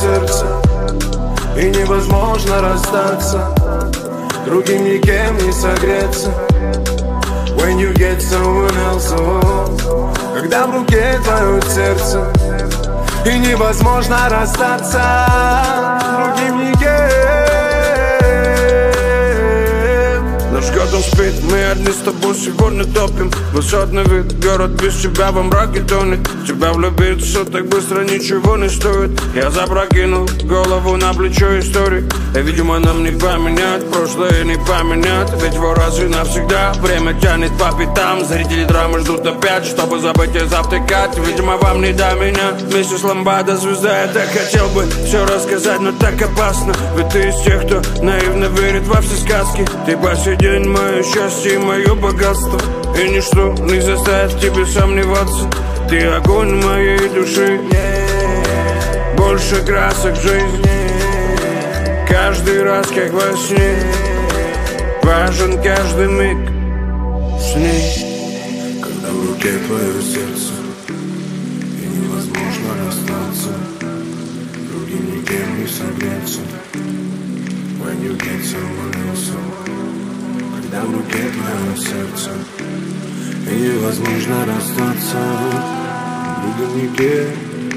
сердце, и невозможно расстаться, другим никем не согреться. When you get someone else, oh, когда в руке твое сердце, и невозможно расстаться, другим никем. Наш год он спит, мы одни с тобой сегодня топим. Высотный вид, город без тебя во мраке тонет. Тебя влюбиться так быстро ничего не стоит. Я запрокинул голову на плечо истории. И, видимо, нам не поменять прошлое, не поменять. Ведь его раз и навсегда время тянет по пятам. Зрители драмы ждут опять, чтобы забыть и завтыкать. Видимо, вам не до меня, миссис Ламбада, звезда. Я так хотел бы все рассказать, но так опасно. Ведь ты из тех, кто наивно верит во все сказки. Ты по сей день мое счастье и мое богатство, и ничто не заставит тебя сомневаться. Ты огонь моей души, больше красок жизни. Каждый раз, как во сне, важен каждый миг с ней. Когда в руке твое сердце, и невозможно расстаться, другим никем не согреться. When you get someone else, когда в руке твое сердце, и невозможно расстаться, другим никем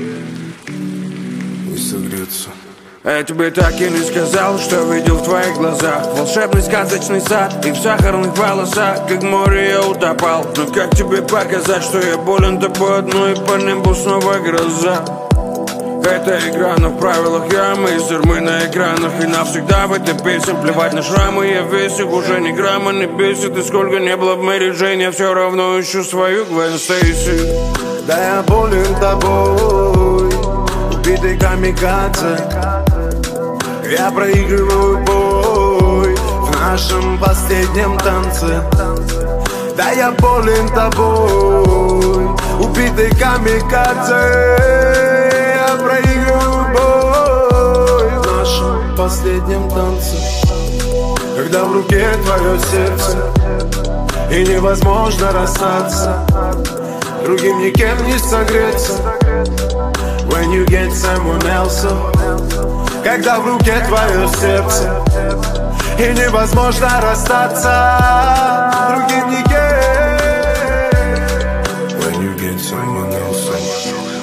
не согреться. Я тебе так и не сказал, что видел в твоих глазах. Волшебный сказочный сад, и в сахарных волосах, как в море я утопал. Но как тебе показать, что я болен тобой одной, и по небу снова гроза? Это игра, но в правилах я мастер. Мы на экранах и навсегда в этой песне. Плевать на шрамы, я весь их уже ни грамма не бесит. И сколько не было в Мэри Джейн, я все равно ищу свою Гвен Стейси. Да я болен тобой, убитый камикадзе. Я проигрываю бой в нашем последнем танце. Да я болен тобой, убитый камикадзе. Я проигрываю бой в нашем последнем танце. Когда в руке твое сердце, и невозможно расстаться, другим никем не согреться. When you get someone else, когда в руке твое сердце, и невозможно расстаться, другим никем. When you get someone else.